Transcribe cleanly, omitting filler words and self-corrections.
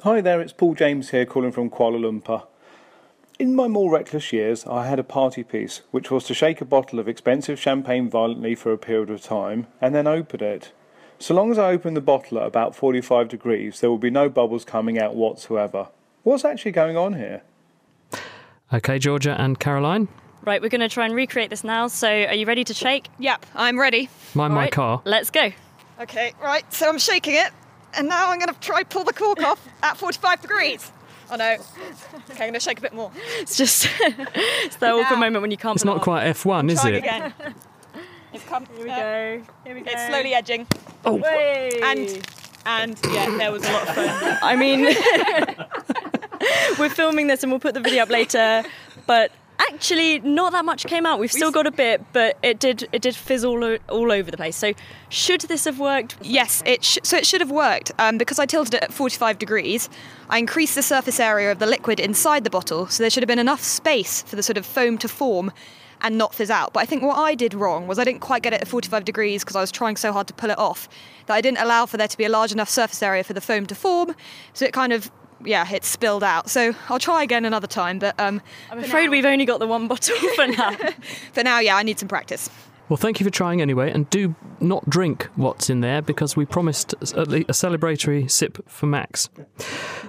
Hi there, it's Paul James here calling from Kuala Lumpur. In my more reckless years, I had a party piece, which was to shake a bottle of expensive champagne violently for a period of time, and then open it. So long as I open the bottle at about 45 degrees, there will be no bubbles coming out whatsoever. What's actually going on here? OK, Georgia and Caroline? Right, we're going to try and recreate this now. So are you ready to shake? Yep, I'm ready. Mind my Right, car. Let's go. Okay, right, so I'm shaking it, and now I'm going to try pull the cork off at 45 degrees. Oh no. Okay, I'm going to shake a bit more. It's just it's that awkward moment when you can't It's pull it not off. quite F1, is Trying it? again. It's come. Here we go. Here we go. It's slowly edging. Oh, Way. And yeah, there was a lot of fun. I mean, we're filming this and we'll put the video up later, but actually not that much came out. We've still got a bit, but it did fizz all over the place. So should this have worked? Yes, it should have worked. Because I tilted it at 45 degrees, I increased the surface area of the liquid inside the bottle, so there should have been enough space for the sort of foam to form and not fizz out. But I think what I did wrong was I didn't quite get it at 45 degrees because I was trying so hard to pull it off that I didn't allow for there to be a large enough surface area for the foam to form, so it kind of, it spilled out. So I'll try again another time, but I'm afraid we've only got the one bottle for now. For now, I need some practice. well, thank you for trying anyway, and do not drink what's in there because we promised a celebratory sip for Max.